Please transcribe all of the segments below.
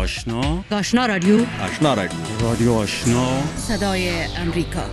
آشنا رادیو رادیو آشنا صدای امریکا.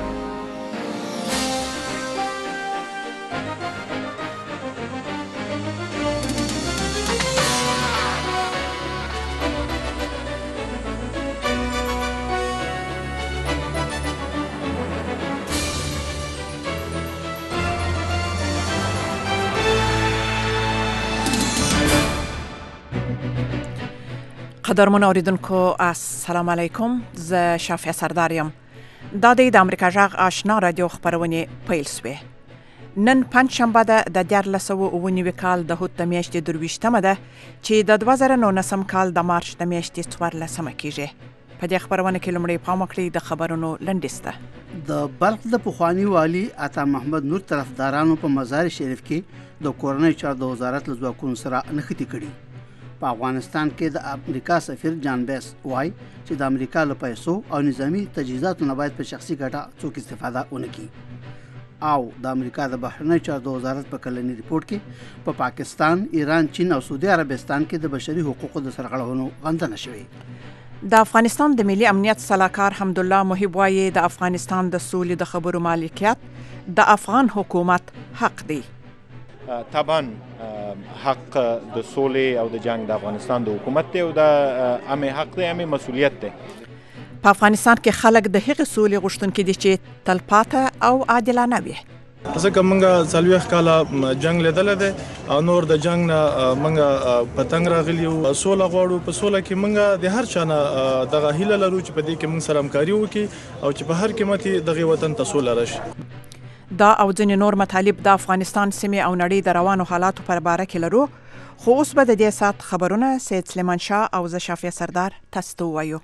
قدرمن اوریدونکو السلام علیکم. زه شافیه سرداریم. دا د امریکا جغ آشنا رادیو خبرونه پیل سوی. نن پنځ شنبه ده د 1499 کال د هوت د میاشتې 22مه ده چې د 2019 کال د مارچ د میاشتې 14مه کیږي. په دې خبرونه کې لومړی پام وکړئ د خبرونو لنډیسته. د بلخ د پخوانی والی عطا محمد نور طرفدارانو په مزار شریف کې د کورنۍ چارو د وزارت له ځواکونو سره نښتې کړي. په افغانستان کې د امریکا سفیر جان بیس وای چې د امریکا له پیسو او نظامی تجهیزاتو نه باید په شخصي ګټه څوک استفاده ونه کړي. او د امریکا د بهرنی چارو د وزارت په کلنی ریپورت کې په پاکستان، ایران، چین او سعودي عربستان کې د بشري حقوقو د سرغړونو غندنه شوې. د افغانستان د ملي امنیت صلاحکار حمدالله محب وایي د افغانستان د سولې د خبرو مالکیت د افغان حکومت حق دی. طبعا حق د سولې او د جنگ د افغانستان د حکومت دی او د امي حق دی، امي مسؤلیت دی. په افغانستان کې خلک د هغې سولې غوښتونکي دي چې تلپاته او عادلانه وي. ځکه موږ 40 کاله جنگ لیدل دي او نور د جنگ نه موږ پتنګ راغلی او سوله غواړو. په سوله کې موږ د هر چا نه دغه هیله لرو چې په دې کې موږ سره همکاري وکړي او چې په هر قیمت دغه وطن ته سوله راشي. دا او ځینې نور مطالب د افغانستان سیمې او نړۍ د روانو حالاتو پر باره کې لرو، خو اوس به د دې ساعت خبرونه سید سلیمان شاه او زه شافیه سردار تاسو ته ووایو.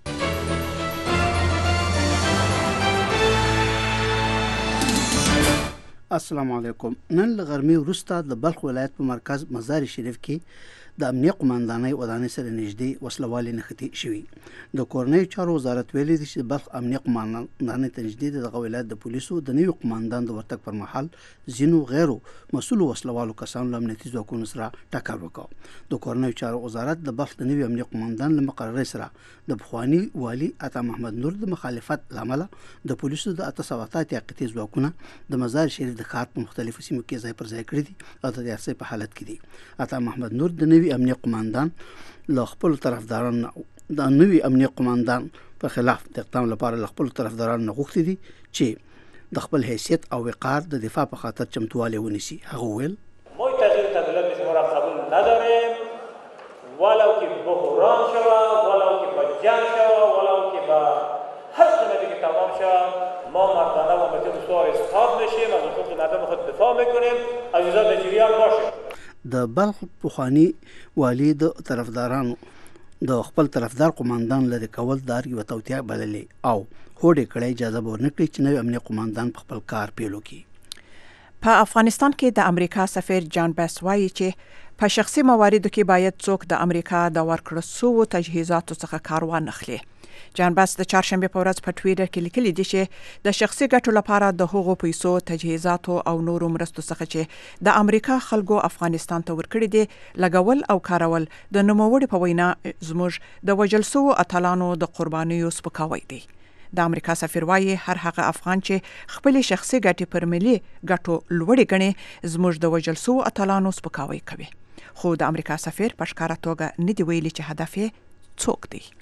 السلام علیکم. نن له غرمې وروسته د بلخ ولایت په مرکز مزار شریف کې د امنیه قماندانۍ ودانۍ سره نږدې وسلوالې نښتې شوي. د کورنۍ چارو وزارت ویلي دي چې بلخ امنیه قماندانۍ ته نږدې دغه ولایت د پولیسو د نوي قماندان د ورتګ پر مهال ځینو غیرو مسؤلو وسلوالو کسانو له امنیتي ځواکونو سره ټکر وکړ. د کورنۍ چارو وزارت د بلخ د نوي امنیه قماندان له مقررې سره د پخواني والي عطا محمد نور د مخالفت له امله د پولیسو د 888 حقیقي ځواکونه د مزار شریف د ښار په مختلفو سیمو کې ځای پر ځای کړي دي او د دیارسۍ په حالت کې دي. عطا محمد نور د نوي امنیه قماندان له خپل طرفدارانو د نوي امنیه قماندان په خلاف د اقدام لپاره له خپل طرفدارانو غوښتي دي چې د خپل حیثیت او وقار د دفاع په خاطر چمتووالی ونیسي. هغه وویل ما تغییر تبدیلات شما را قبول نداریم، ولو که بحران شود، ولو که با جنگ شود، ولو که با هر قیمتی که تمام شود، ما مردانه و مردم سوار اصحاب میشیم، از حقوق مردم خود دفاع میکنیم، عزیزان در جریان باشیم. د بلخ پخوانی والی د طرفدارانو د خپل طرفدار قماندان لري کول دار یو توتیا بللې او هوډې کړې اجازه ورنکړي چې نوی امنیه قماندان په خپل کار پیل وکړي. په افغانستان کې د امریکا سفیر جان بیس وایي چې په شخصي مواردو کې باید څوک د امریکا د ورکړو سوو تجهیزاتو څخه کار وانخلي. جان بیس د چهارشنبه په ورځ په ټویټر کې لیکلي دي چې د شخصي ګټو لپاره د هغو پیسو، تجهیزاتو او نورو مرستو څخه چې د امریکا خلکو افغانستان ته ورکړي دي لګول او کارول د نوموړي په وینا زموږ د وژل سوو اتلانو د قربانیو سپکاوی دی. د امریکا سفیر وایي هر هغه افغان چې خپل شخصي ګټې پر ملي ګټو لوړې ګڼي زموږ د وژل سوو اتلانو سپکاوی کوي. خو د امریکا سفیر په ښکاره توګه نه دی ویلي چې هدف یې څوک دی.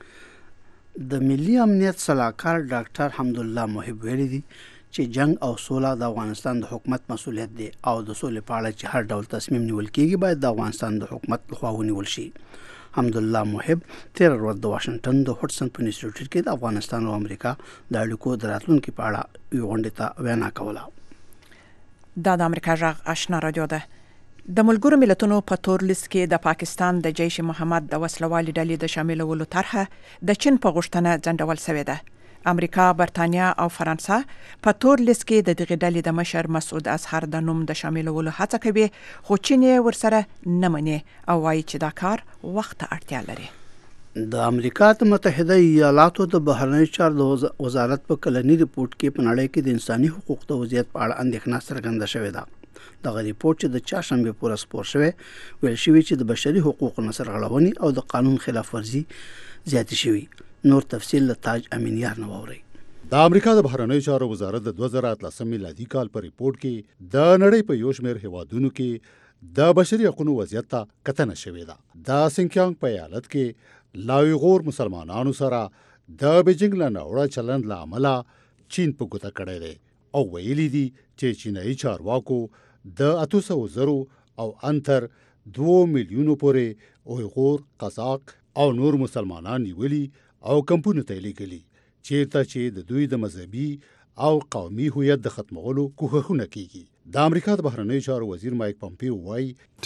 د ملي امنیت صلاحکار ډاکټر حمدالله محب ویلي دي چې جنگ او سوله د افغانستان د حکومت مسؤلیت دی او د سولې په اړه چې هر ډول تصمیم نیول کیږي باید د افغانستان د حکومت لخوا ونیول شي. حمدالله محب 13 ورځ د واشنگټن د هډسن په انسټیټیوټ کې د افغانستان او امریکا د اړیکو د راتلونکي په اړه یو غونډې ته وینا کوله. دا د امریکا غږ آشنا رادیو ده. د ملګرو ملتونو په تور لیست کې د پاکستان د جیش محمد د وسلوالې ډلې د شاملولو طرحه د چین په غوښتنه ځنډول شوې ده. امریکا، برتانیا او فرانسه په تور لیست کې د دغې ډلې د مشر مسعود اظهر د نوم د شاملولو هڅه کوي، خو چین یې ورسره نه مني او وایي چې دا کار وخت ته اړتیا لري. د امریکا متحده ایالاتو د بهرنی چارو وزارت په کلنی ریپورت کې په نړۍ کې د انساني حقوقو د وضعیت په اړه اندېښنه څرګنده شوې ده. دغه ریپورت چې د چهارشنبه په ورځ خپور شوی ویل شوی چې د بشري حقوقو سرغړونې او د قانون خلاف ورزي زیاتې شوي. نور تفصیل له تاج امینیار نه واورئ. د امریکا د بهرنیو چارو وزارت د 2013 میلادي کال په ریپورت کې د نړۍ په یو شمېر هیوادونو کې د بشري حقوقو وضعیت ته کتنه شوې ده. د سینکیانګ په ایالت کې لاویغور مسلمانانو سره د بیجینګ له ناوړه چلند له امله چین په ګوته کړی دی او ویلي دي چې چینایي چارواکو د 800,000 او انتر 2 میلیونو پورې اویغور، قزاق او نور مسلمانان نیولي او کمپونو ته لیږلي چیرته چې د دوی د مذهبي او قومي هویت د ختمولو کوښښونه کیږي. د امریکا د بهرنیو چارو وزیر مایک پامپیو وایي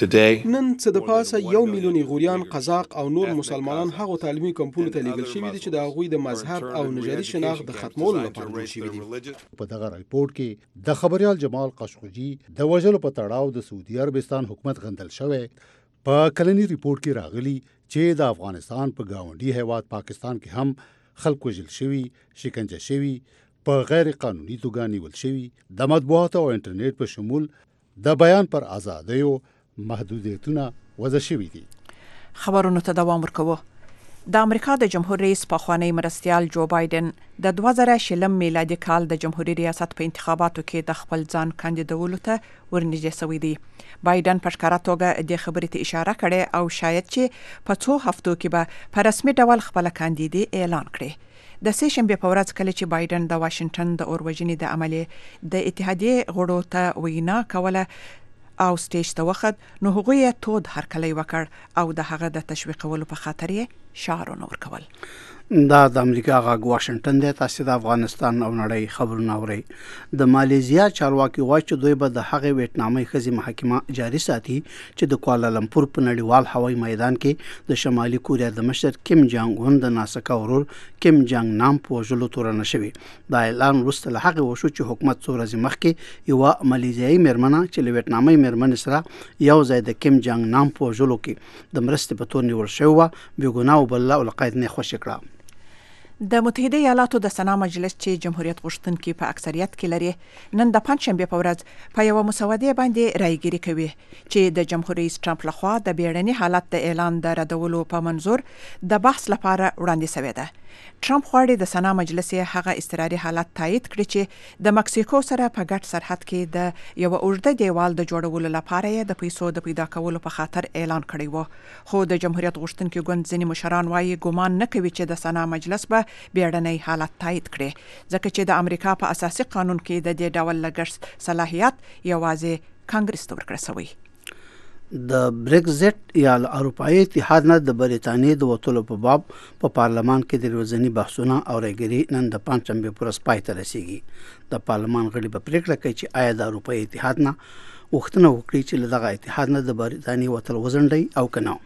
نن څه د پاسه 1 میلیون ایغوریان، قزاق او نور مسلمانان هغو تعلیمي کمپونو ته لیږل شوي دي چې د هغوی د مذهب او نژادي شناخت د ختمولو لپاره جوړ شوي دي. په دغه راپورټ کې د خبريال جمال قشقجي د وژلو په تړاو د سعودي عربستان حکومت غندل شوی. په کلنی ریپورت کې راغلي چې د افغانستان په گاونډي هیواد پاکستان کې هم خلک وژل شوي، شکنجه شوي، په غیر قانوني توګه نیول شوي، د مطبوعاتو او انټرنیټ په شمول د بیان پر آزادیو محدودیتونه وضع شوي دي. خبرونو ته دوام ورکوو. د امریکا د جمهور رئیس پخوانی مرستیال جو بایدن د 2020 میلادي کال د جمهوریت ریاست په انتخاباتو کې د خپل ځان کاندیدولو ته ورنږدې شوی دی. بایدن په ښکاره توګه د خبرې ته اشاره کړې او شاید چې په څو هفتو کې به په رسمي ډول خپل کاندیدي اعلان کړي. د سه شنبه په ورځ کله چې بایدن د واشنگټن د اوروژنې د عملي د اتحادیې غړو ته وینا کوله او سټیج ته وخت، نو هغوی تود هرکلی وکړ او د هغه د تشویقولو په خاطر یې شعارونه ورکول. دا د امریکا غاګ واشنگټن دی. تاسو د افغانستان او نړۍ خبرونه اورئ. د مالیزیا چارواکي وایي چې دوی به د هغې ویتنامي ښځې محاکمه جاري ساتي چې د کوالالمپور په نړیوال هوایي میدان کې د شمالي کوریا د مشر کیم جانګ اون د ناسکه ورور کیم جانګ نام په وژلو تورنه شوی. دا اعلان وروسته له هغې وشو چې حکومت څو ورځې مخکې یوه مالیزیایي میرمنه چې له ویتنامي میرمنې سره یو ځای د کیم جانګ نام په وژلو کې د مرستې په تور نیول شوې وه، بېګناه وبلله او له قید نه خوشې کړه. د متحده ایالاتو د سنا مجلس چې جمهوریت غوښتونکي په اکثریت کې لري نن د پنځشنبه په ورځ په یو مسودې باندې رایګیري کوي چې د جمهور رئیس ټرمپ لخوا د بیړني حالت د اعلان د ردولو په منظور د بحث لپاره وړاندې شوی ده. ټرمپ غواړي د سنا مجلس هغه اضطراري حالت تایید کړي چې د مکسیکو سره په ګډ سرحد کې د یو اوږده دیوال د جوړولو لپاره یې د پیسو د پیدا کولو په خاطر اعلان کړی و. خو د جمهوریت غوښتونکي ګوند ځینې مشران وایي ګومان نه کوي چې د سنا مجلس به بیړنی حالت تایید کړي، ځکه چې د امریکا په اساسي قانون کې د دې ډول لګښت صلاحیت یوازې کانګرس ته ورکړل شوی. د برگزټ یا اروپایي اتحاد نه د بریتانیې د وتلو په باب په پارلمان کې د ورځني بحثونه او رایګیري نن د پنځشنبه په ورځ پای ته رسیږي. د پارلمان غړي په پریکړه کوي چې آیا د اروپایي اتحاد نه غوښتنه وکړي چې له دغه اتحاد نه د بریتانیې وتل وځنډي او کنه.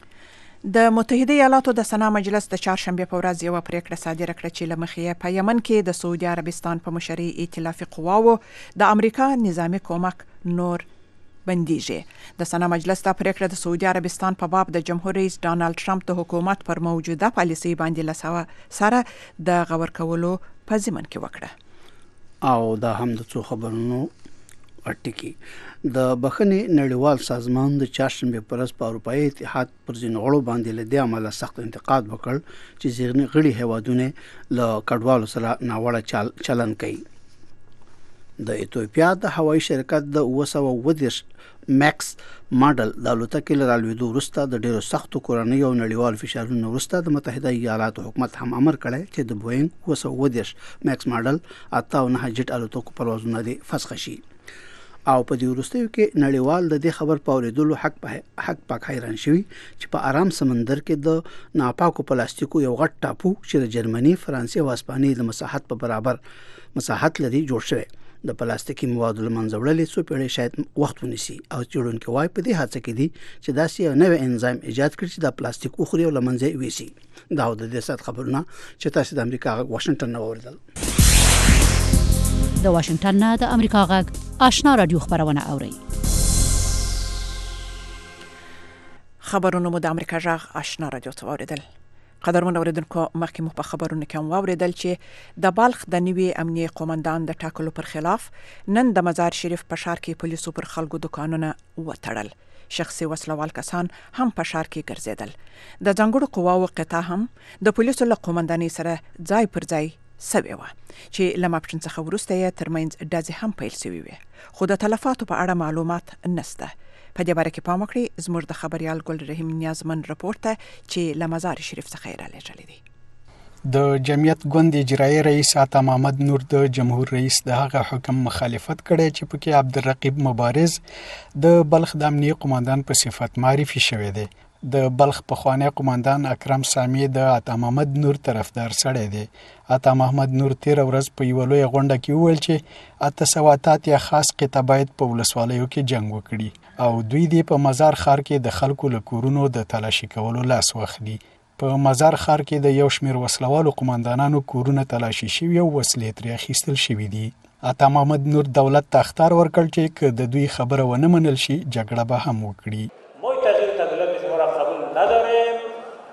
د متحده ایالاتو د سنا مجلس د چهارشنبه په ورځ یو پریکړه صادره کړه چې له مخې په یمن کې د سعودي عربستان په مشرۍ ائتلافي قواوو د امریکا نظامی کومک نور بندیږي. د سنا مجلس دا پریکړه د سعودي عربستان په باب د جمهور رئیس ډانلډ ټرمپ د حکومت پر موجوده پالیسي باندې سره د غور کولو په ضمن کې وکړه. او دا هم د څو خبرونو اټکی. د بخښنې نړیوال سازمان د چهارشنبه په ورځ په اروپایي اتحاد پر ځینو غړو باندې له دې امله سخت انتقاد وکړ چې ځینې غړي هیوادونه له کډوالو سره ناوړه چلن کوي. د ایتوپیا د هوایي شرکت د 920 ماکس ماډل د الوتکې له رالوېدو وروسته د ډېرو سختو کورنیو او نړیوالو فشارونو وروسته د متحده ایالاتو حکومت هم امر کړی چې د بوینګ 920 ماکس ماډل 89 جټ الوتکو پروازونه دې فسخ شي. او په دې وروستیو کې نړیوال د دې خبر په اورېدلو حق پاک حیران شوي چې په آرام سمندر کې د ناپاکو پلاستیکو یو غټ ټاپو چې د جرمني، فرانسې او اسپانیې د مساحت په برابر مساحت لري جوړ شوی. د پلاستیکي موادو له منځه وړل څو پیړۍ شاید وخت ونیسي او څېړونکي وایي په دې هڅه کې دي چې داسې یو نوی انزایم ایجاد کړي چې د پلاستیک وخوري او له منځه یې ویسي. دا د دې سات خبرونه چې تاسو د امریکا غږ واشنگټن نه واوریدل. د واشنگټن نه د امریکا غږ آشنا رادیو خبرونه اوري. خبرونه مو د امریکا غږ آشنا رادیو ته واوریدل. قدرمن اوریدونکو مخکې مو په خبرونو کې هم واوریدل چې د بلخ د نوي امنیه قومندان د ټاکلو پر خلاف نن د مزار شریف په ښار کې پولیسو پر خلکو دکانونه وتړل. شخصي وسلوال کسان هم په ښار کې ګرځیدل. د ځانګړو قواوو قطعه هم د پولیسو له قومندانۍ سره ځای پر ځای سوي وه چې له ماپښین څخه وروسته یې ترمنځ ډزې هم پیل سوي وې، خو د تلفاتو په اړه معلومات نشته. په دې باره کې پام وکړئ. زموږ د خبريال ګل رحیم نیازمن رپورټ ته چې له مزار شریف څخه یې رالیږلی دی. د جمعیت ګوند اجرایي رئیس عطا محمد نور د جمهور رئیس د هغه حکم مخالفت کړی چې پکې عبدالرقیب مبارز د بلخ د امنیه قومندان په صفت معرفي شوی دی. د بلخ پخوانی قومندان اکرم سامی د عطا محمد نور طرفدار سړی دی. عطا محمد نور تیر ورځ په یو لوی غونډه کې وویل چې 800 یا خاص قطعه باید په ولسوالیو کې جنگ وکړي او دوی دی په مزار ښار کې د خلکو له کورونو د تلاشي کولو لاس واخلي. په مزار ښار کې د یو شمېر وسلوالو قومندانانو کورونه تلاشي شوي او وسلې ترې اخیستل شوي دي. عطا محمد نور دولت ته اخطار ورکړ چې که د دوی خبره ونه منل شي جګړه به هم وکړي. نداریم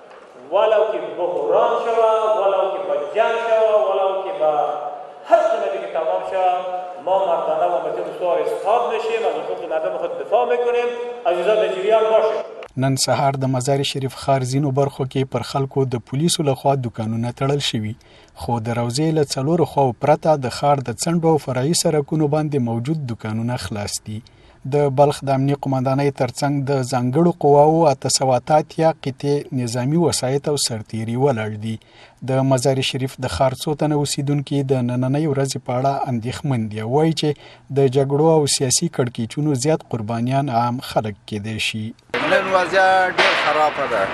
ولو که بحران شود ولو که با جنگ شود ولو که با هر چیزی که تمام شود ما مردانه و متن سوار استاد میشیم از حقوق مردم خود دفاع میکنیم عزیزان در جریان باشیم. نن سهار د مزار شریف ښار ځینو برخو کې پر خلکو د پولیسو لخوا دکانونه تړل شوي، خو د روضې له څلورو خواو پرته د ښار د څنډو او فرعي سړکونو باندې موجود دکانونه خلاص دي. د بلخ د امنیه قومندانۍ ترڅنګ د ځانګړو قواوو 800 یا قطعې نظامی وسایط او سرتیري ولاړ دي. د مزار شریف د ښار څو تنه اوسیدونکي د نننۍ ورځې په اړه اندېښمن دي. وایي چې د جګړو او سیاسي کړکېچونو زیات قربانیان عام خلک کېدای شي. نن وضعیت ډېر خرابه ده.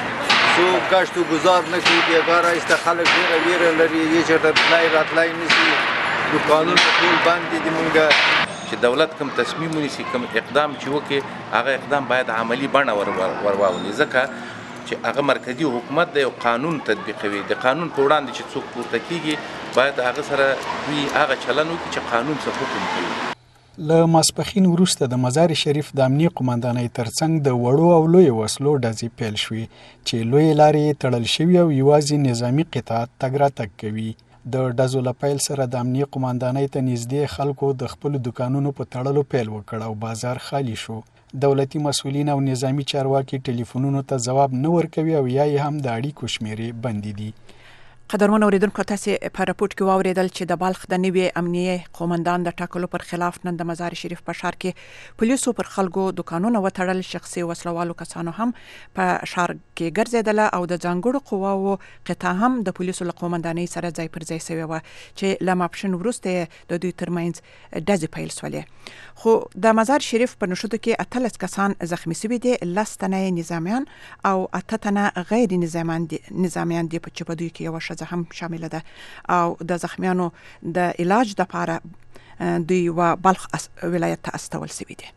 څوک کشت و گذار نه کوي، بېګاره ایسته خلک ډېره ویره لري، یې چېرته تلای راتلای نشي، دوکانونه ټول بند دي. مونږ چې دولت کوم تصمیم ونیسي، کوم اقدام چې وکړي، هغه اقدام باید عملی بڼه ورواولي، ځکه چې هغه مرکزی حکومت دی او قانون تطبیقوي. د قانون په وړاندې چې څوک پورته کیږي باید هغه سره دوی هغه چلن وکړي چې قانون څه حکم کوي. له ماسپښین وروسته د مزار شریف د امنیه قومندانۍ ترڅنګ د وړو او لوی وسلو ډزې پیل شوې چې لوی لارې تړل شوي او یوازې نظامی قطعات تګ راتګ کوي. د ډزو له پیل سره د امنیه قومندانۍ ته نږدې خلکو د خپلو دکانونو په تړلو پیل وکړ او بازار خالی شو. دولتي مسؤلین او نظامی چارواکي ټلیفونونو ته ځواب نه ورکوي او یا یې هم د اړیکو شمیرې بندې دي. قدرمن اوریدونکو، تاسې په راپورټ کې واوریدل چې د بلخ د نوي امنیه قومندان د ټاکلو پر خلاف نن د مزار شریف په ښار کې پولیسو پر خلکو دکانونه وتړل. شخصي وسلوالو کسانو هم په ښار کې ګرځېدله او د ځانګړو قواوو قطعه هم د پولیسو له قومندانۍ سره ځای پر ځای سوې وه چې له ماپښین وروسته د دوی ترمنځ ډزې پیل سولې. خو د مزار شریف په نښتو کې 18 کسان زخمی سوي دي، 10 تنه نظامیان او 8 تنه غیر نظامیان دي چې په دوی کې یوه ښځه هم شامله ده او د زخمیانو د علاج دپاره دوی و بلخ ولایت ته استول سوي دي.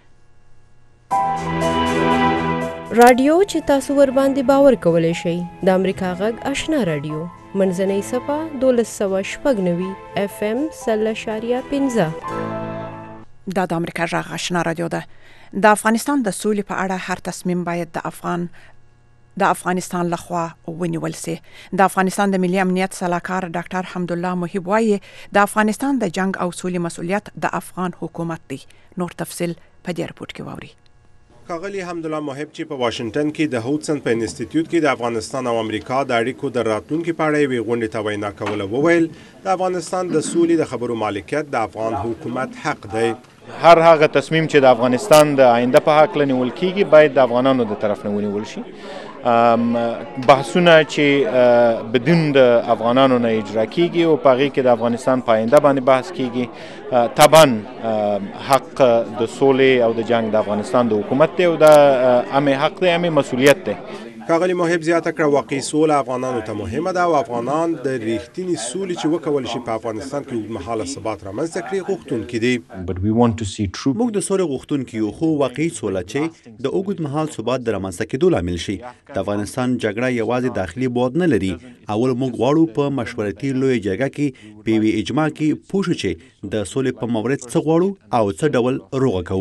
رادیو چې تاسو ور باندې باور کولی شئ د امریکا غږ آشنا رادیو منځنۍ صفه 1290 FM 0.15 دا د امریکا غږ آشنا رادیو ده. د افغانستان د سولې په اړه هر تصمیم باید د افغانستان لخوا ونیول سي. د افغانستان د ملي امنیت صلاحکار ډاکټر حمدالله محب وایي د افغانستان د جنگ او سولې مسؤلیت د افغان حکومت دی. نور تفصیل په دې رپورټ کې واوري. ښاغلي حمدالله محب چې په واشنگټن کې د هوډسن په انسټیټیوټ کې د افغانستان او امریکا د اړیکو د راتلونکي په اړه یوې غونډې ته وینا کوله، وویل د افغانستان د سولې د خبرو مالکیت د افغان حکومت حق دی. هر هغه تصمیم چې د افغانستان د آینده په حق لنیول کیږي باید د افغانانو د طرف نه ونیول شي. بحثونه چې بدون د افغانانو نه اجرا کیږي او په هغې کې د افغانستان په آینده باندې بحث کیږي، طبعا حق د سولې او د جنگ د افغانستان د حکومت دی او د امې حق دی، امې مسؤلیت دی. ښاغلي محب زیاته کړه واقعي سوله افغانانو ته مهمه ده او افغانان د ریښتینې سولې چې وکول شي په افغانستان کې اوږدمهاله ثبات رامنځته کړي غوښتونکي دي. موږ د سولې غوښتونکي یو، خو واقعي سوله چې د اوږدمهال ثبات د رامنځته کېدو لامل شي. د افغانستان جګړه یوازې داخلي بعد نه لري. اول موږ غواړو په مشورتي لویه جرګه کې په یوې اجماع کې پوه شو چې د سولې په مورد څه غواړو او څه ډول روغه کوو.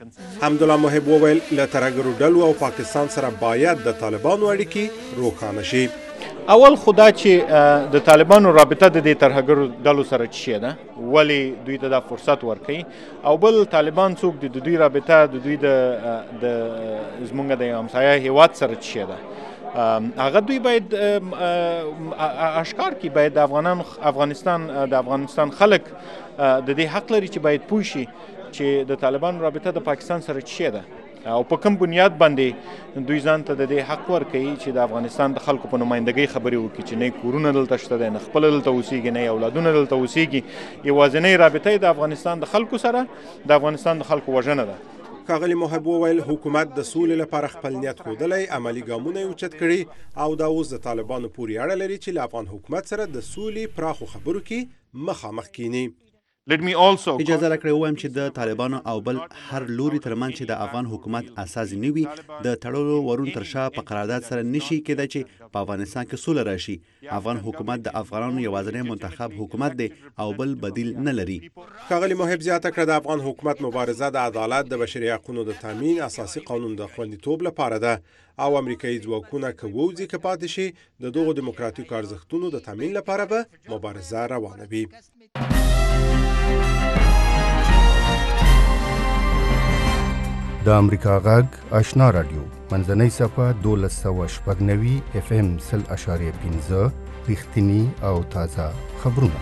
حمدالله محب وویل له ترهګرو ډلو او پاکستان سره باید د طالبانو اړیکې روښانه شي. اول خدا چې د طالبانو رابطه د دې ترهګرو ډلو سره چی ده ولې دوی ته دا فرصت ورکړي او بل طالبان څوک د دوی رابطه د دوی د زمونږ د همسایه هیواد سره چی ده هغه دوی باید اشکار کی باید د افغانستان خلک د دې حق لري چې باید پوه شي چې د طالبانو رابطه د پاکستان سره چی ده او په کوم بنیاد باندې دوی ځان ته د دې حق ورکوي چې د افغانستان د خلکو په نمایندګۍ خبرې وکړي چې نه کورونه دلته شته دی نه خپله دلته اوسېږي نه اولادونه دلته اوسېږي یوازینۍ رابطه د افغانستان د خلکو سره د افغانستان د خلکو وژنه ده. ښاغلي محب وویل حکومت د سولې لپاره خپل نیت ښودلی عملي ګامونه یې اوچت کړي او دا اوس د طالبانو پورې اړه لري چې له افغان حکومت سره د سولې پراخو خبرو کې مخامخ کینی. اجازه راکړئ ووایم چې د طالبانو او بل هر لوري ترمنځ چې د افغان حکومت اساسي نه وي د تړلو ورون تر شا په قرارداد سره نشي کېدای چې په افغانستان کې سوله راشي. افغان حکومت د افغانانو یوازینی منتخب حکومت دی او بل بدیل نه لري. ښاغلي محب زیاته کړه د افغان حکومت مبارزه د عدالت د بشري حقوقو د تامین اساسي قانون د خوندیتوب لپاره ده او امریکایي ځواکونه که ووځي که پاتې شي د دغو دیموکراتیکو ارزښتونو د تامین لپاره به مبارزه روانه وي. د امریکا غږ آشنا رادیو منځنۍ صفحه 1290 FM 0.15 رښتینی او تازه خبرونه.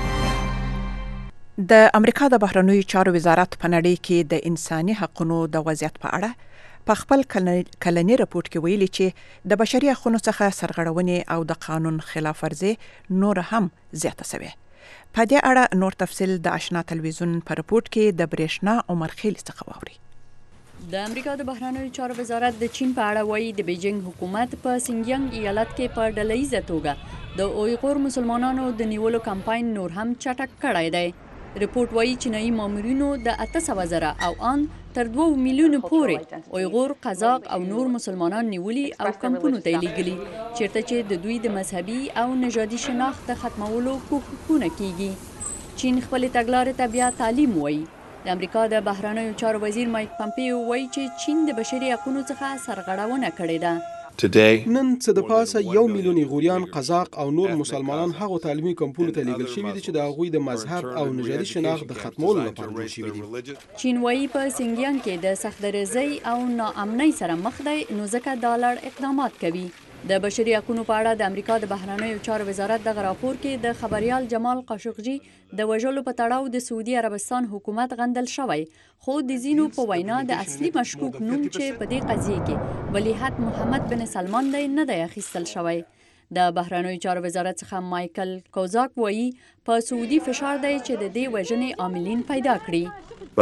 د امریکا د بهرنیو چارو وزارت په نړۍ کې د انساني حقوقو د وضعیت په اړه په خپل کلنی راپورټ کې ویلي چې د بشري حقوقو څخه سرغړونې او د قانون خلاف ورزي نور هم زیاته شوې. په دې اړه نور تفصیل د آشنا تلویزیون په راپورټ کې د برېښنا عمر خیل څخه واوري. د امریکا د بهرنیو چارو وزارت د چین په اړه وایي د بیجینګ حکومت په سینګیانګ ایالت کې په ډلهییزه توګه د اویغور مسلمانانو د نیولو کمپاین نور هم چټک کړی دی. رپورټ وایي چینایي مامورینو د 800,000 او ان تر 2 میلیونو پورې اویغور، قزاق او نور مسلمانان نیولي او کمپونو ته لیږلي چیرته چې د دوی د مذهبي او نژادي شناخت د ختمولو کوښښونه کیږي. چین خپل تګلارې ته بیا تعلیم وایي. د امریکا د بهرنیو چارو وزیر مایک پامپیو وایي چې چین د بشري حقوقو څخه سرغړونه کړې ده. نن څه د پاسه 1 میلیون غوریان، قزاق او نور مسلمانان هغو تعلیمي کمپونو ته لیږل شوي دي چې د هغوی د مذهب او نژادي شناخت د ختمولو لپاره جوړ شوي دي. چین وایي په سینګیانګ کې د سختدریزۍ او ناامنۍ سره مخ دی نو ځکه دا لړ اقدامات کوي. د بشري حقوقو په اړه د امریکا د بهرنیو چارو وزارت دغه راپور کې د خبريال جمال قاشقجي د وژلو په تړاو د سعودي عربستان حکومت غندل شوی، خو د ځینو په وینا د اصلي مشکوک نوم چې په دې قضیه کې ولیعهد محمد بن سلمان دی نه دی اخیستل شوی. د بهرنیو چارو وزارت څخه مایکل کوزاک وایي په سعودي فشار دی چې د دې وژنې عاملین پیدا کړي.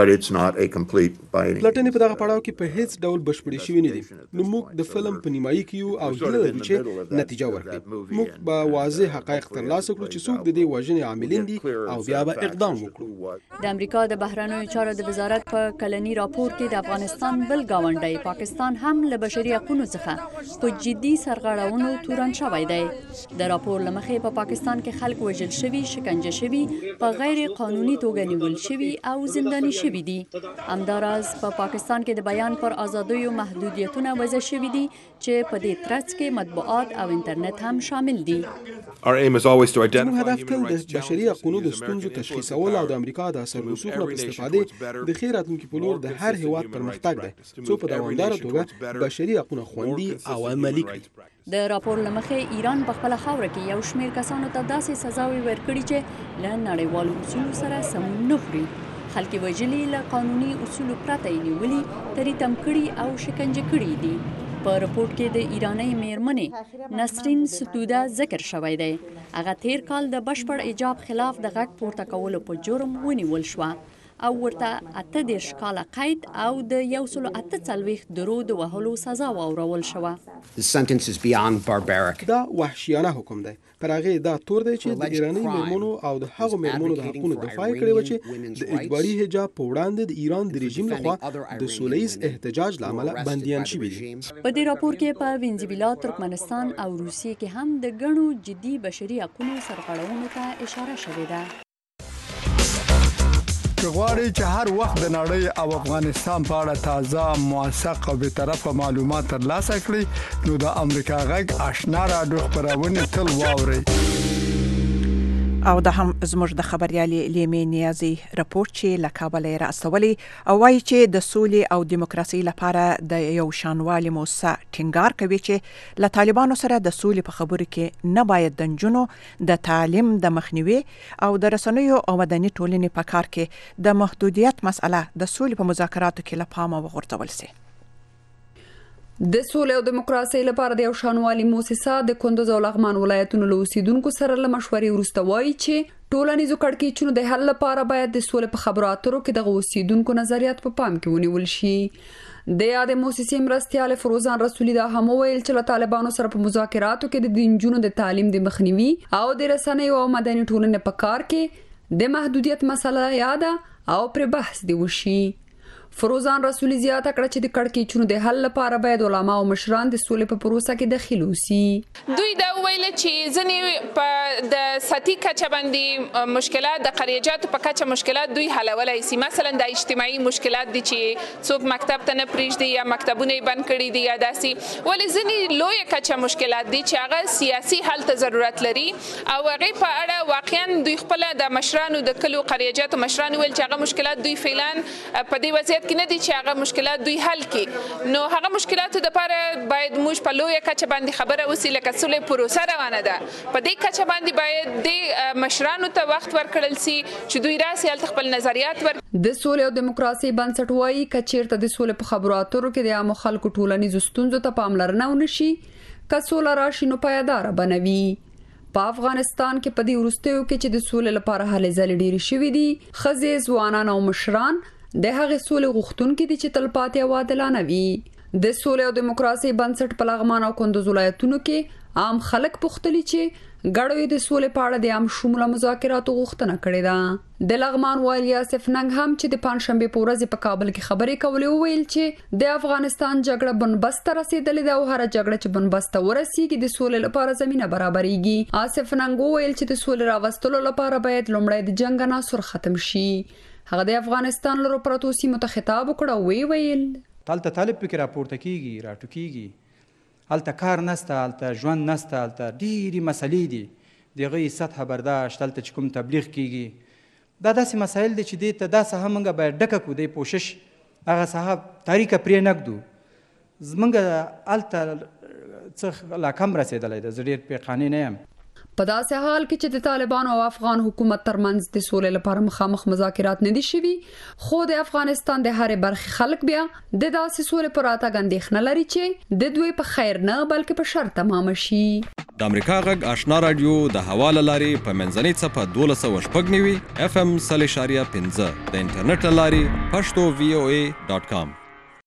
پلټنې په دغه پړاو کې په هیڅ ډول بشپړې شوې نه دي. نو موږ د فلم په نیمایي کې یو او هیله لرو چې نتیجه ورکړي. موږ به واضح حقایق ترلاسه کړو چې څوک د دې وژنې عاملین دي او بیا به اقدام وکړو. د امریکا د بهرنیو چارو د وزارت په کلنی راپور کې د افغانستان بل گاونډی پاکستان هم له بشري حقوقو څخه په جدي سرغړونو تورن شوی دی. د راپور لمخې په پاکستان کې خلک وژل شوي، شکنجه شوي، په غیر قانوني توګه نیول شوي او زنداني شوي دي. همداراز په پاکستان کې د بیان پر ازادیو محدودیتونه وضع شوي دي چې په دې ترڅ کې مطبوعات او انټرنیټ هم شامل دي. زموږ هدف تل د بشري حقوقو د ستونزو تشخیصول او د امریکا د اثر رسوخ نه په استفادې د ښې راتلونکي په لور د هر هیواد پرمختګ دی څو په دوامداره توګه بشري حقوق خوندي او عملي کړي. د راپور لمخې ایران په خپل خاوره کې یو شمېر کسانو ته داسې سزاوي ورکړي چې له نړیوالو اصولو سره سمون نه خوري. خلک وژلي، له قانوني اصولو پرته یې نیولي، تریتم کړي او شکنجه کړي دي. په رپورټ کې د ایرانۍ میرمنې نسرین ستوده ذکر شوی دی. هغه تیر کال د بشپړ حجاب خلاف د غږ پورته کولو په جرم ونیول شوه او ورته 18 کاله قید او د 148 درو د وهلو سزا واورول شوه. دا وحشیانه حکم دی. پر هغې دا تور دی چې د ایراني میرمنو او د هغو میرمنو د حقونو دفاع کړې وه چې د اجباري حجاب په وړاندې د ایران د رژیم لخوا د سوله ییز احتجاج له امله بندیان شوي دي. په دې راپور کې په وینزویلا، ترکمنستان او روسیې کې هم د ګڼو جدي بشري حقونو سرغړونو ته اشاره شوې ده. غواړئ چې هر وخت د نړۍ او افغانستان په اړه تازه موثق او بی‌طرفه معلومات ترلاسه کړئ نو د امریکا غږ آشنا رادیو خبرونه تل واورئ. او د هم زموږ د خبريالي لیمې نیازي راپور چې له کابل را استولي او وايي چې د سولې او دیموکراسي لپاره د یو شانوالي موسسه ټینګار کوي چې له طالبانو سره د سولې په خبرو کې نه باید د نجونو د تعلیم د مخنیوي او د رسنیو او مدني ټولنې په کار کې د محدودیت مسأله د سولې په مذاکراتو کې له پامه وغورځول شي. د سولې او دیموکراسي لپاره د یو شانوالي موسسه د کندوز او لغمان ولایتونو له اوسیدونکو سره له مشورې وروسته وایي چې ټولنیزو کړکېچونو د حل لپاره باید د سولې په خبرو اترو کې د اوسیدونکو نظریات په پام کې ونیول شي. د یادې موسسې مرستیال فروزان رسولي دا هم ویل چې له طالبانو سره په مذاکراتو کې د نجونو د تعلیم د مخنیوي او د رسنیو او مدني ټولنې په کار کې د محدودیت مسله یاده او پر بحث دی وشي. فروزان رسولي زیاته کړه چې د کړکېچونو د حل لپاره باید علما او مشران د سولې په پروسه کې دخیل وسی. دوی دا ویل چې ځنې په د سطحي کچه باندې مشکلات د قریجاتو په کچه مشکلات دوی حلولای شي. مثلا د اجتماعي مشکلات دي چې څوک مکتب ته نه پریږدي یا مکتبونه بند کړي دي یا داسي، ولې ځنې لوی کچه مشکلات دي چې هغه سیاسي حل ته ضرورت لري او هغه په اړه واقعا دوی خپل د مشرانو د کلو قریجاتو مشرانو ویل چې هغه مشکلات دوی فعلا په دې وضعیت کې نه دي چې هغه مشکلات دوی حل کړي. نو هغه مشکلاتو لپاره باید موږ په لوی کچه باندې خبره وسی لکه سولې پروسه روانه ده. په دې کچه باندې باید د مشرانو ته وخت ورکړل شي چې دوی راسي خپل نظریات ور. د سولې او دیموکراسي بنسټ وایي کچیرته د سولې په خبرو اترو کې د عام خلکو ټولنیزو ستونزو ته پاملرنه ونشي که سوله راشي نو پایدار بنوي. په افغانستان کې په دې وروستیو کې چې د سولې لپاره هلې ځلې ډېرې شوې دي، ښځې ځوانان او مشران د هغې سولې غوښتونکي دي چې تلپاتې او عادلانه وي. د سولې او دیموکراسي بنسټ په لغمان او کندوز ولایتونو کې عام خلک پوښتلي چې ګډوي د سولې په اړه د عام شموله مذاکراتو غوښتنه کړې ده. د لغمان والي آصف ننګ هم چې د پنځشنبې په ورځ په کابل کې خبرې کولې وویل چې د افغانستان جګړه بنبست ته رسېدلې ده او هر جګړه چې بنبست ته ورسیږي د سولې لپاره زمينه برابرېږي. آصف ننګ وویل چې د سولې راوستلو لپاره باید لومړی د جنگ عناصر ختم شي. هغه د افغانستان لرو پرتو سیمو ته خطاب وکړ ویل تالته طالب فکر راپورته کیږي راټوکیږي هلته کار نسته هلته ژوند نسته هلته ډېرې مسلې دي دغه سطح برداشت هلته چې کوم تبلیغ کیږي دا داسې مسایل دي چې دې ته دا ساحه موږ باید ډکه کړو د کوشش هغه ساحه تاریکه پرې نږدو زموږ هلته څه لا کم رسېدلی ده زه ډېر پې قانع نه یم. په داسې حال کې چې د طالبانو او افغان حکومت ترمنځ د سولې لپاره مخامخ مذاکرات نه دي شوي، خو د افغانستان د هرې برخې خلک بیا د داسې سولې پر راتګ اندېښنه لري چې د دوی په خیر نه بلکې په شر تمام شي. د امریکا غږ آشنا رادیو د هوا له لارې په منځنۍ څپه 12.15 FM 0.15 د انټرنیټ له لارې pashto.voa.com.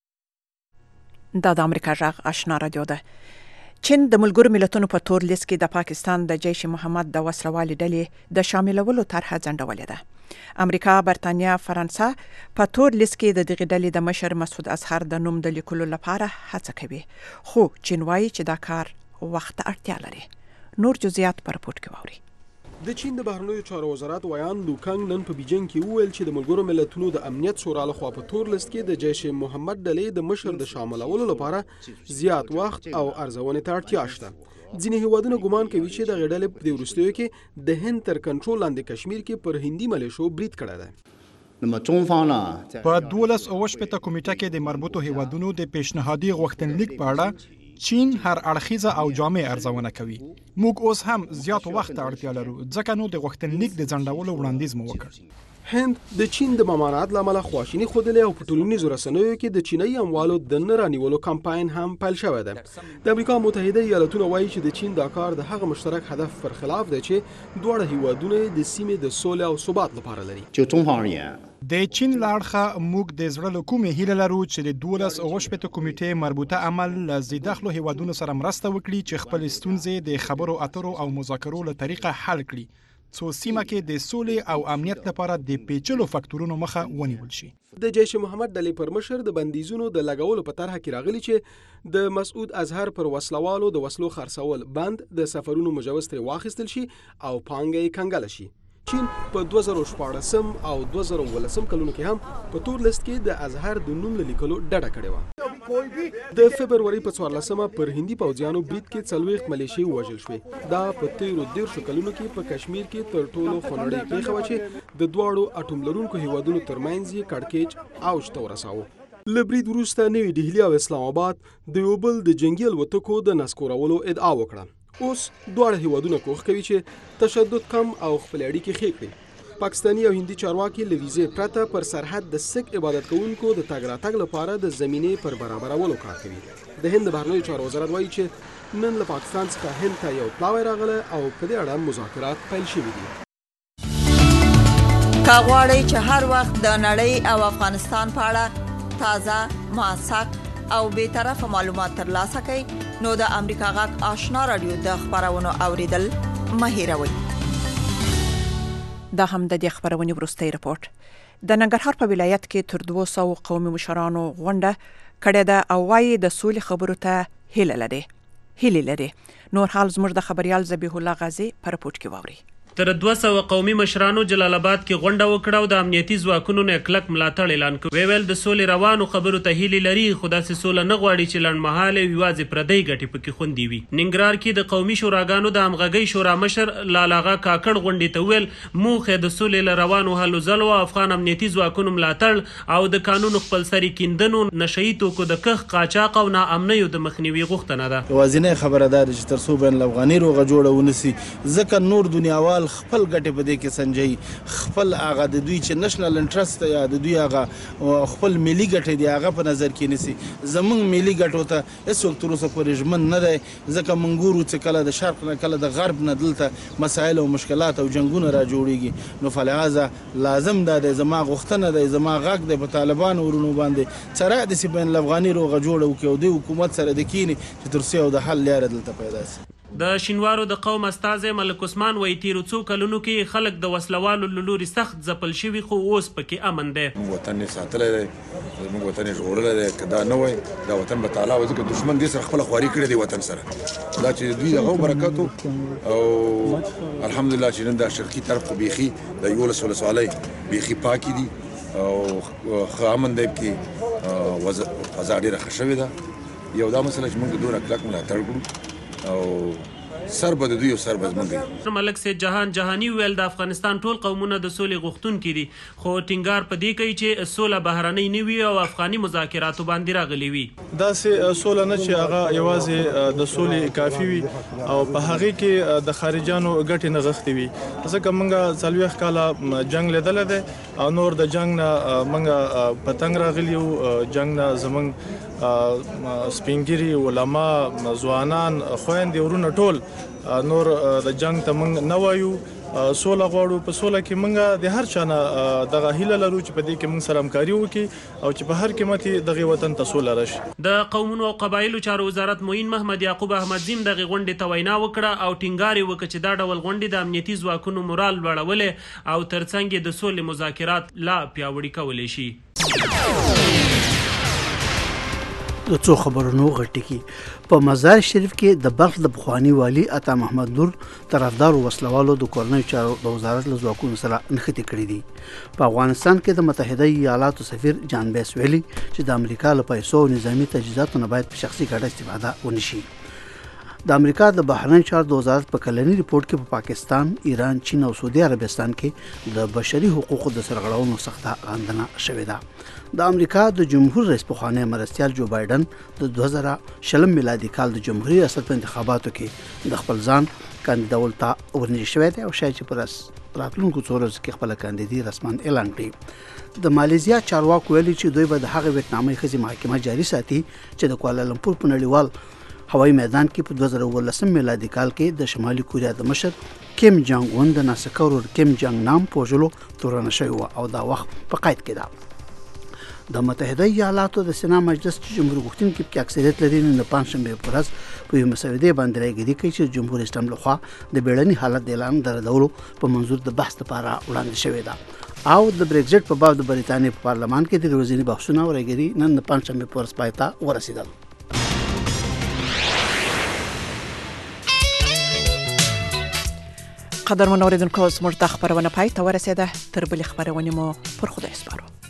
دا د امریکا غږ آشنا رادیو ده. چین د ملګرو ملتونو په تور لیست کې د پاکستان د جیش محمد د وسلوالي ډلې د شاملولو طرحه ځنډولې ده. امریکا، برتانیا، فرانسه په تور لیست کې د دغې ډلې د مشر مسعود اظهر د نوم د لیکلو لپاره هڅه کوي، خو چین وایي چې دا کار وخت اړتیا لري. نور جزئیات په رپورټ کې واورئ. د چین د بهرنیو چارو وزارت ویان لوکانګ نن په بیجینګ کې وویل چې د ملګرو ملتونو د امنیت شورا لخوا په تور لیست کې د جیش محمد ډلې د مشر د شاملولو لپاره زیات وخت او ارزونې ته اړتیا شته. ځینې هیوادونه ګمان کوي چې د غډلې په وروستیو کې د هند تر کنټرول لاندې کشمیر کې پر هندي ملیشو برید کړی دی. په 12 کمیټه کې د مربوطو هیوادونو د پیشنهادي غوښتنلیک په اړه چین هر اړخیزه او جامع ارزونه کوي. موږ اوس هم زیات وخت ته اړتیا لرو ځکه نو د غوښتنلیک د ځنډولو وړاندیز مو وکړ. هند د چین د ممانعت لامل خواشینی خوده او په ټولنیزو رسنیو کې د چینی اموالو د نه رانیولو کمپاین هم پیل شوی دی. د امریکا متحده ایالاتونو وایي چې د چین دا کار د هغه مشترک هدف پر خلاف دی چې دواړه هیوادونه د سیمې د سولې او ثبات لپاره لري. د چین لاړخه موږ د زړه له کومې هیله لرو چې د 12 کمیټې مربوطه عمل له زیداخلو هیوادونو سره مرسته وکړي چې خپل ستونزې د خبرو اترو او مذاکرو له طریقه حل کړي څو سیمه کې د سولې او امنیت لپاره د پیچلو فاکتورونو مخه ونیول شي. د جیش محمد ډلې پر مشر د بندیزونو د لګولو په طرح کې راغلي چې د مسعود اظهر پر وسلوالو د وسلو خرڅول بند، د سفرونو مجوز ترې واخیستل شي او پانګه یې کنګل شي. چین په 2014 او 2018 کلونو کې هم په تور لیست کې د ازهر د نوم لیکلو ډډه کړې و. د فبرवरी په 14مه پر هندي پوځیانو برید کې 40 ملیشي وژل شوې. دا په 13 کلونو کې په کشمیر کې تر ټولو خونړۍ پیښه و چې د دواړو اټوم لرونکو هیوادونو ترمنځ یې کړکېچ اوج ته ورساوه. له برید وروسته نوې ډهلي او اسلام آباد د یو بل د جنګي الوتکو د نسکورولو ادعا وکړه. اوس دواړه هیوادونه کوښښ کوي چې تشدد کم او خپل اړیکې ښې کړي. پاکستاني او هندي چارواکي له ویزې پرته پر سرحد د سک عبادت کوونکو د تګ راتګ لپاره د زمینې پر برابرولو کار کوي. د هند بهرنیو چارو وزارت وایي چې نن له پاکستان څخه هند ته یو پلاوی راغلی او په دې اړه مذاکرات پیل شوي دي. که غواړئ چې هر وخت د نړۍ او افغانستان په اړه تازه، موثق او بیطرفه معلومات ترلاسه کړئ نو د امریکا غږ آشنا رادیو د خبرونو اوریدل مه هیروئ. دا هم د دې خبرونې وروستی رپورټ. د ننګرهار په ولایت کې تر 200 قومي مشرانو غونډه کړې ده او وايي د سولې خبرو ته هیله لري. نور حال زموږ د خبريال ذبیح الله غازی په رپورټ کې واوري. تر 200 قومي مشرانو جلال آباد کې غونډه وکړه او د امنیتي ځواکونو نه کلک ملاتړ اعلان کړ. ویل د سولې روانو خبرو ته هیله لري، خو داسې سوله نه غواړي چې لنډمهاله یوازې پردی ګټې پکې خوندي وي. ننګرهار کې د قومي شوراګانو د همغږۍ شورا مشر لالاغا کاکړ غونډې ته ویل موخه د سولې روانو هلو ځلو افغان امنیتي ځواکونو ملاتړ او د قانون خپلسري کیندنو نشئی توکو د کښ قاچاق او ناامنیو د مخنیوي غوښتنه ده. یوازینۍ خبره ده چې تر څو بین الافغاني روغه جوړه ونسی ځکه نور دنیاوال خپل ګټې په دې کې سنجي، خپل هغه د دوی چې نېشنل انټرست یا د دوی هغه خپل ملي ګټې دی هغه په نظر کې نیسي. زمونږ ملي ګټو ته هېڅوک تر اوسه پورې ژمن نه دی، ځکه موږ ګورو چې کله د شرق نه کله د غرب نه دلته مسایل او مشکلات او جنګونه را جوړیږي. نو فلهذا لازم دا دی، زما غوښتنه دی، زما غږ دی په طالبانو ورونو باندې سره داسې بین الافغاني روغه جوړه وکړي او د حکومت سره د کینې چې تر څو د حل لاره دلته پیدا شي. د شینوارو د قوم استازی ملک عثمان وایي تیرو څو کلونو کې خلک د وسلوالو له لوري سخت ځپل شوي، خو اوس پکې امن دی. وطن یې ساتلی دی، زموږ وطن یې ژغورلی دی. که دا نه وای دا وطن به تعالی وای، ځکه دښمن دې سره خپله خواري کړې دی وطن سره. دا چې دوی دغه برکت او الحمدلله چې نن دا شرقي طرف خو بیخي د 11 ولسوالۍ بیخي پاکې دي او ښه امن دی، پکې فضا ډېره ښه شوې ده. یو دا مسله چې موږ دونه کلک ملاتړ کړو او سر به د دوی او سر به زموږ. ملک سید جهان جهانی ویل د افغانستان ټول قومونه د سولې غوښتونکي دي، خو ټینګار په دې کوي چې سوله بهرنۍ نه وي او افغاني مذاکراتو باندې راغلي وي. داسې سوله نه چې هغه یوازې د سولې کافي وي او په هغې کې د خارجانو ګټې نغښتې وي. ځکه موږ 40 کاله جنګ لیدلی دی او نور د جنګ نه موږ په تنګ راغلي یو. جنګ نه زموږ سپینګیري علما ځوانان خویندې ورونه ټول نور د جنګ ته موږ نه وایو، سوله غواړو. په سوله کې موږ د هر چا نه دغه هیله لرو چې په دې کې موږ سره همکاري وکړي او چې په هر قیمت دغه وطن ته سوله راشي. د قومونو او قبایلو چارو وزارت معین محمد یعقوب احمد زیم دغه غونډې ته وینا وکړه او ټینګار یې وکړ چې دا ډول غونډې د امنیتي ځواکونو مورال لوړولی او ترڅنګ یې د سولې مذاکرات لا پیاوړي کولی شي. د څو خبرونو غټکی په مزار شریف کې د بلخ د پخوانی والی عطا محمد نور طرفدار وسلوالو د کورنۍ چارو د وزارت له ځواکونو سره نښتې کړې دي. په افغانستان کې د متحده ایالاتو سفیر جان بیس ویلي چې د امریکا له پیسو او نظامی تجهیزاتو نه باید په شخصي ګټه استفاده ونشي. د امریکا د بهرنی چارو د وزارت په کلنی ریپورت کې په پاکستان، ایران، چین او سعودي عربستان کې د بشري حقوقو د سرغړونو سخته غندنه شوې ده. د امریکا د جمهور رئیس پخوانی مرستیال جو بایدن د 2020 میلادي کال د جمهوریت ریاست په انتخاباتو کې د خپل ځان کاندیدول ته ورنږدې شوی دی او شاید چې پر راتلونکو څو ورځو کې خپل کاندیدي رسما اعلان کړي. د مالیزیا چارواکو ویلي چې دوی به د هغې ویتنامۍ ښځې محاکمه جاري ساتي چې د کوالالمپور په نړیوال هوایي میدان کې په 2019 میلادي کال کې د شمالي کوریا د مشر کیم جانګ اون د ناسکه ورور کیم جانګ نام په وژلو تورنه شوی و او دا وخت په قید کې ده. د متحده ایالاتو د سنا مجلس چې جمهور غوښتونکي پکې اکثریت لري نن د پنجشنبې په ورځ په یو مسودې باندې راګیري کوي چې جمهور اسلام لخوا د بیړني حالت د اعلان دردولو په منظور د بحث لپاره وړاندې شوې ده او د بریکزټ په باب د بریتانیا په پارلمان کې د ورځني بحثونو او راګیري نن د پنجشنبې په ورځ پای ته ورسېدل. قدرمن اوریدونکو زموږ د خبرونه پای ته ورسیده. تر بلې خبرونه مو پر خدای سپارو.